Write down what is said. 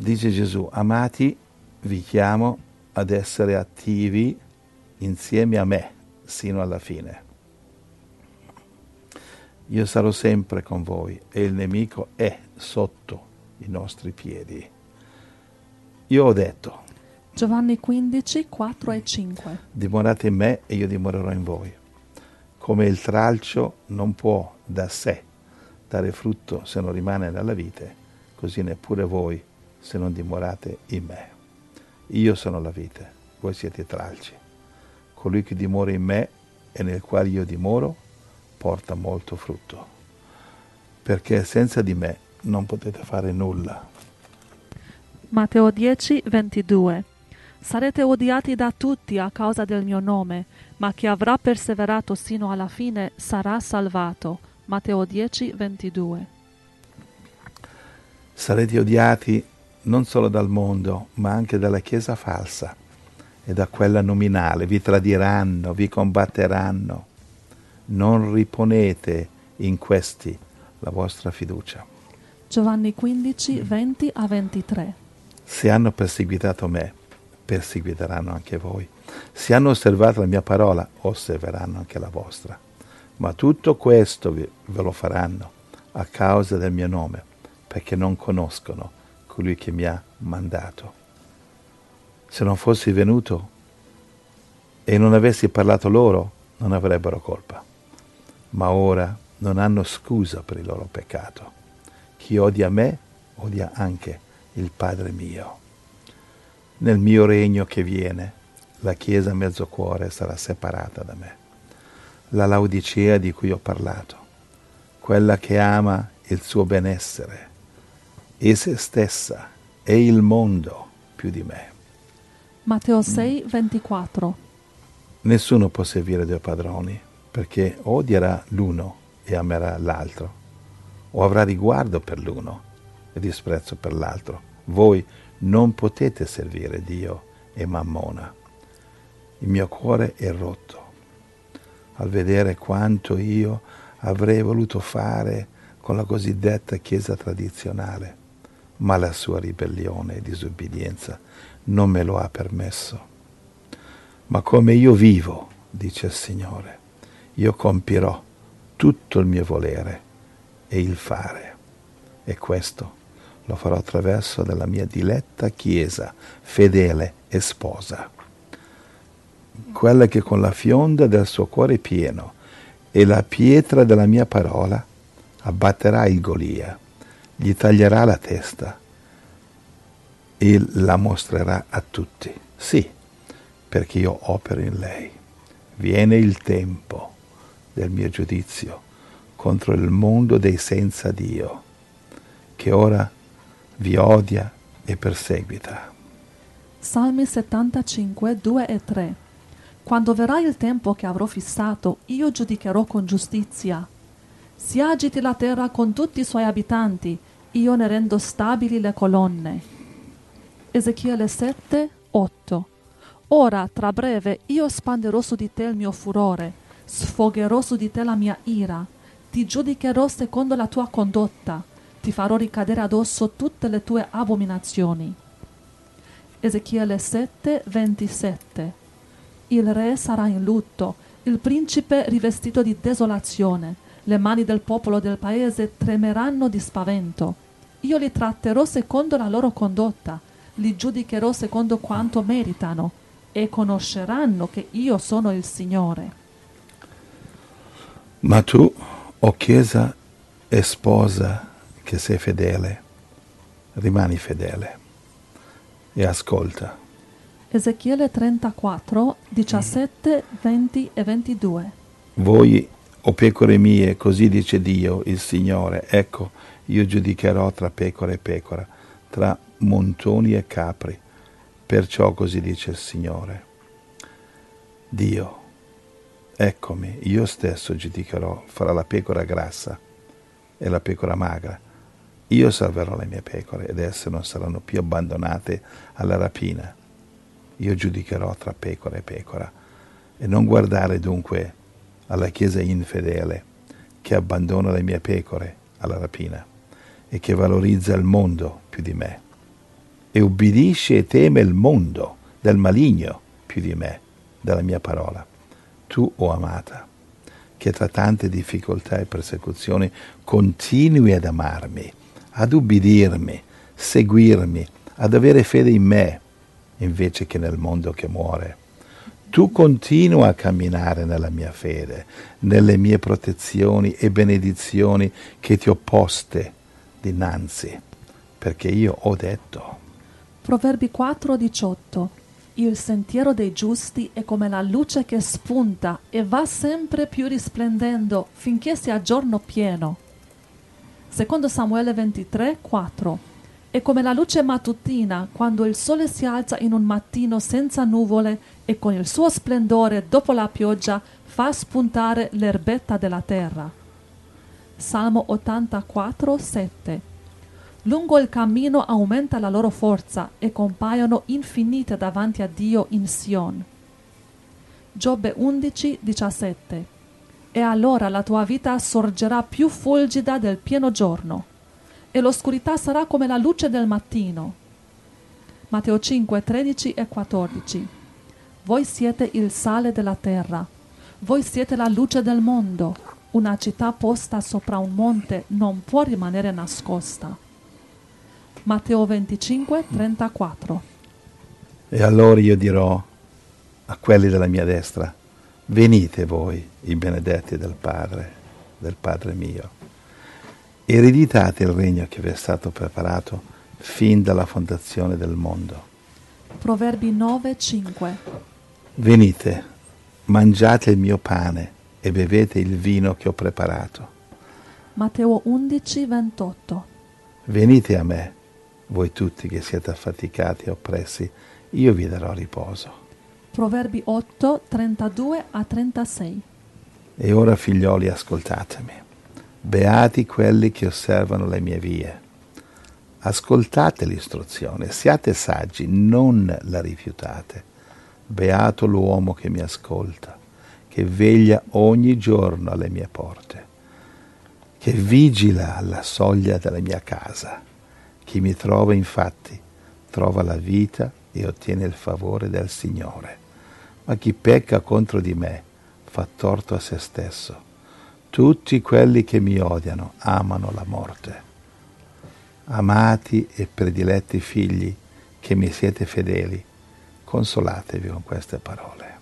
Dice Gesù, amati, vi chiamo ad essere attivi insieme a me sino alla fine. Io sarò sempre con voi e il nemico è sotto i nostri piedi. Io ho detto, Giovanni 15, 4 e 5. dimorate in me e io dimorerò in voi. Come il tralcio non può da sé dare frutto se non rimane nella vite, così neppure voi se non dimorate in me. Io sono la vite, voi siete i tralci. Colui che dimora in me e nel quale io dimoro porta molto frutto, perché senza di me non potete fare nulla. Matteo 10, 22. Sarete odiati da tutti a causa del mio nome, ma chi avrà perseverato sino alla fine sarà salvato. Matteo 10, 22. Sarete odiati non solo dal mondo, ma anche dalla Chiesa falsa e da quella nominale. Vi tradiranno, vi combatteranno. Non riponete in questi la vostra fiducia. Giovanni 15, 20 a 23. Se hanno perseguitato me, perseguiteranno anche voi. Se hanno osservato la mia parola, osserveranno anche la vostra. Ma tutto questo ve lo faranno a causa del mio nome, perché non conoscono colui che mi ha mandato. Se non fossi venuto e non avessi parlato loro, non avrebbero colpa. Ma ora non hanno scusa per il loro peccato. Chi odia me, odia anche il Padre mio. Nel mio regno che viene, la Chiesa a mezzo cuore sarà separata da me. La Laodicea di cui ho parlato, quella che ama il suo benessere e se stessa e il mondo più di me. Matteo 6, 24. Nessuno può servire due padroni, perché o odierà l'uno e amerà l'altro, o avrà riguardo per l'uno e disprezzo per l'altro. Voi non potete servire Dio e Mammona. Il mio cuore è rotto al vedere quanto io avrei voluto fare con la cosiddetta Chiesa tradizionale, ma la sua ribellione e disubbidienza non me lo ha permesso. Ma come io vivo, dice il Signore, io compirò tutto il mio volere e il fare, e questo lo farò attraverso della mia diletta Chiesa, fedele e sposa, quella che con la fionda del suo cuore pieno e la pietra della mia parola abbatterà il Golia, gli taglierà la testa e la mostrerà a tutti. Sì, perché io opero in lei. Viene il tempo del mio giudizio contro il mondo dei senza Dio, che ora vi odia e perseguita. Salmi 75, 2 e 3. Quando verrà il tempo che avrò fissato, io giudicherò con giustizia. Si agiti la terra con tutti i suoi abitanti, io ne rendo stabili le colonne. Ezechiele 7, 8. Ora, tra breve, io spanderò su di te il mio furore, sfogherò su di te la mia ira, ti giudicherò secondo la tua condotta, ti farò ricadere addosso tutte le tue abominazioni. Ezechiele 7, 27. Il re sarà in lutto, il principe rivestito di desolazione, le mani del popolo del paese tremeranno di spavento. Io li tratterò secondo la loro condotta, li giudicherò secondo quanto meritano, e conosceranno che io sono il Signore. Ma tu, o Chiesa e sposa che sei fedele, rimani fedele e ascolta. Ezechiele 34, 17, 20 e 22. Voi, o pecore mie, così dice Dio, il Signore, ecco, io giudicherò tra pecora e pecora, tra montoni e capri. Perciò così dice il Signore. Dio, eccomi, io stesso giudicherò fra la pecora grassa e la pecora magra. Io salverò le mie pecore ed esse non saranno più abbandonate alla rapina. Io giudicherò tra pecora e pecora. E non guardare dunque alla Chiesa infedele che abbandona le mie pecore alla rapina e che valorizza il mondo più di me. e ubbidisce e teme il mondo del maligno più di me, della mia parola. Tu, o amata, che tra tante difficoltà e persecuzioni continui ad amarmi, ad ubbidirmi, seguirmi, ad avere fede in me, invece che nel mondo che muore. Tu continua a camminare nella mia fede, nelle mie protezioni e benedizioni che ti ho poste dinanzi, perché io ho detto. Proverbi 4:18. Il sentiero dei giusti è come la luce che spunta e va sempre più risplendendo finché sia giorno pieno. Secondo Samuele 23:4. È come la luce mattutina quando il sole si alza in un mattino senza nuvole e con il suo splendore dopo la pioggia fa spuntare l'erbetta della terra. Salmo 84:7. Lungo il cammino aumenta la loro forza e compaiono infinite davanti a Dio in Sion. Giobbe 11:17. E allora la tua vita sorgerà più fulgida del pieno giorno, e l'oscurità sarà come la luce del mattino. Matteo 5:13 e 14. Voi siete il sale della terra, voi siete la luce del mondo. Una città posta sopra un monte non può rimanere nascosta. Matteo 25:34. E allora io dirò a quelli della mia destra: venite voi, i benedetti del Padre mio, ereditate il regno che vi è stato preparato fin dalla fondazione del mondo. Proverbi 9:5. Venite, mangiate il mio pane e bevete il vino che ho preparato. Matteo 11:28. Venite a me, voi tutti che siete affaticati e oppressi, io vi darò riposo. Proverbi 8:32 a 36. E ora, figlioli, ascoltatemi. Beati quelli che osservano le mie vie. Ascoltate l'istruzione, siate saggi, non la rifiutate. Beato l'uomo che mi ascolta, che veglia ogni giorno alle mie porte, che vigila alla soglia della mia casa. Chi mi trova infatti trova la vita e ottiene il favore del Signore. Ma chi pecca contro di me fa torto a se stesso. Tutti quelli che mi odiano amano la morte. Amati e prediletti figli che mi siete fedeli, consolatevi con queste parole.